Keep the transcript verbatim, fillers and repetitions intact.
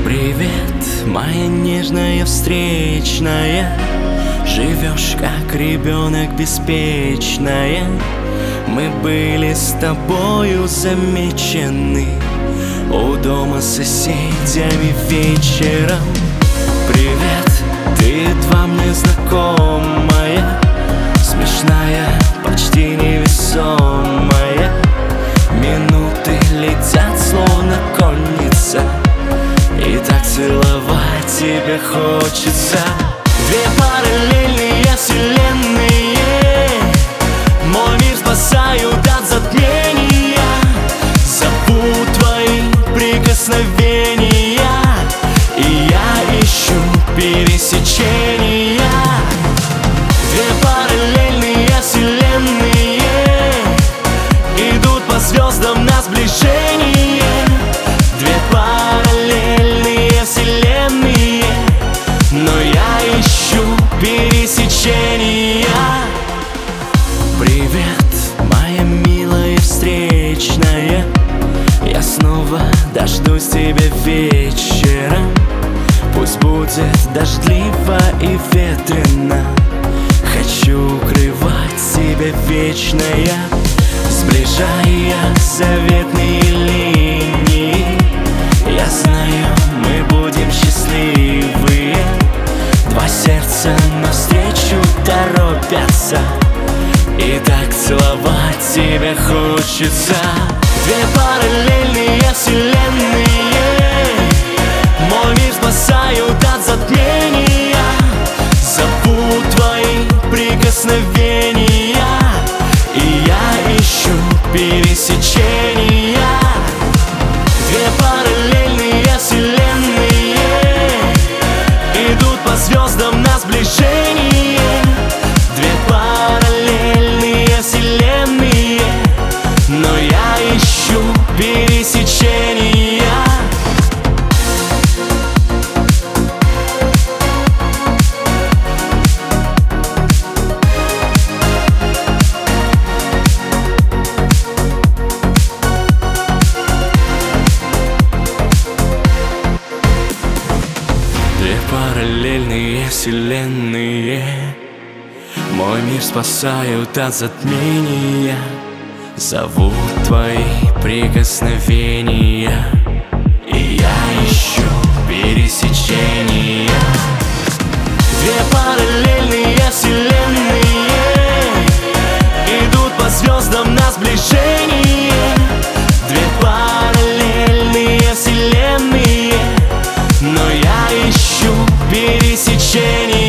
Привет, моя нежная встречная. Живешь как ребенок беспечная. Мы были с тобою замечены у дома с соседями вечером. Привет, ты едва мне знакомая, смешная, почти невесомая. Минуты летят, словно конница, и так целовать тебя хочется. Две параллельные вселенные мой мир спасают от затмения. Зовут твои прикосновения, и я ищу пересечения. Две параллельные вселенные идут по звездам на сближение. Две параллельные вселенные, но я ищу пересечения. Привет, моя милая встречная. Я снова дождусь тебя вечером. Пусть будет дождливо и ветрено, хочу укрывать тебя вечно я, сближая заветные линии. Я знаю, мы будем счастливые. Два сердца навстречу торопятся, и так целовать тебя хочется. Две параллельные вселенные мой мир спасают от затмения. Зовут твои прикосновения, и я ищу пересечения. Две параллельные вселенные идут по звездам на сближение. Две параллельные вселенные, но я ищу пересечения. Две параллельные вселенные мой мир спасают от затмения. Зовут твои прикосновения, и я ищу пересечения. Две параллельные вселенные идут по звездам на сближение. Две параллельные вселенные, но я ищу пересечения.